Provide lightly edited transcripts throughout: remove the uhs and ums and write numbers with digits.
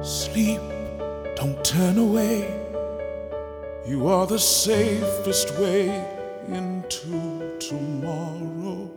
Sleep, don't turn away. You are the safest way into tomorrow.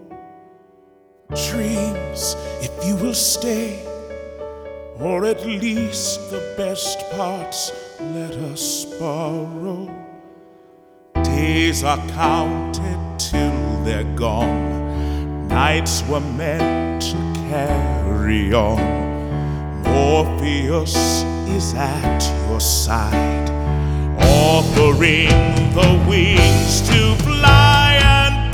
Dreams, if you will stay, or at least the best parts let us borrow. Days are counted till they're gone. Nights were meant to carry on. Morpheus is at your side, offering the wings to fly and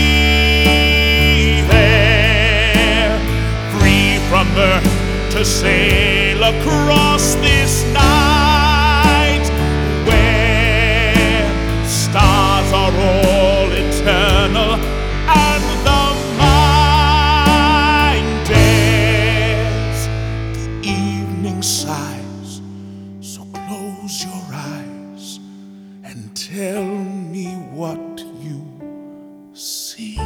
be there, free from earth to sail across this night, where stars are all eternal and the mind dares. The evening sighs, so close your eyes and tell me what you see.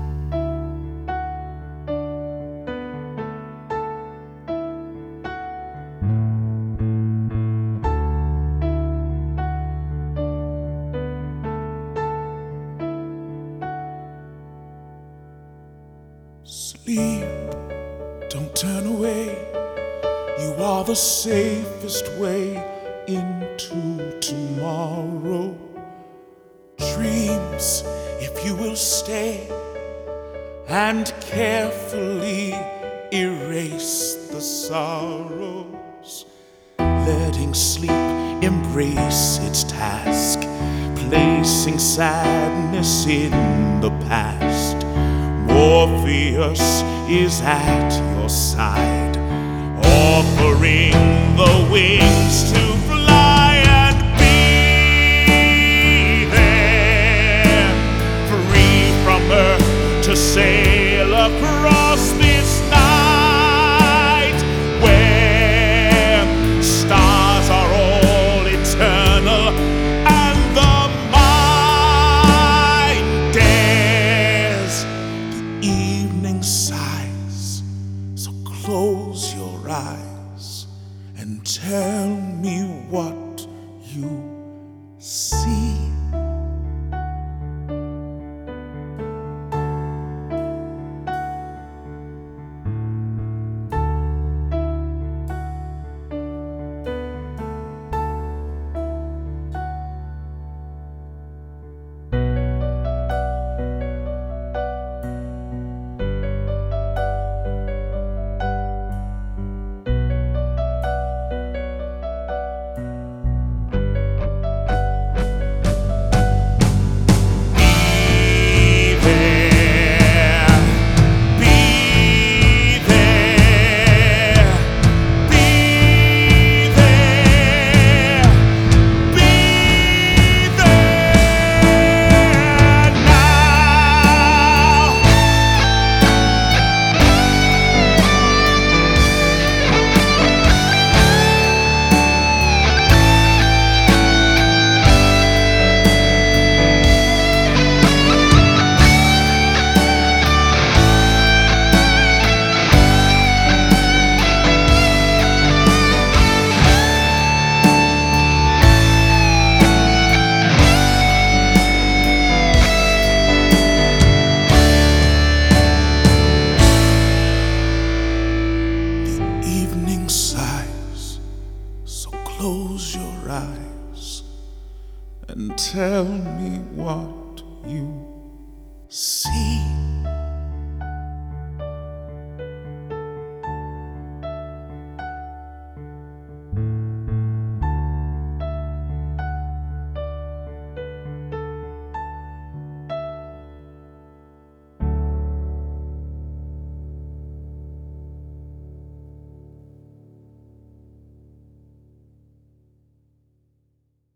Sleep, don't turn away. You are the safest way into tomorrow. Dreams, if you will stay and carefully erase the sorrows, letting sleep embrace its task, placing sadness in the past. Morpheus is at your side, offering the wings to fly and be there, free from earth to sail across this night, where stars are all eternal and the mind dares. The evening sighs, so close your eyes and tell me what you see. Close your eyes and tell me what you see.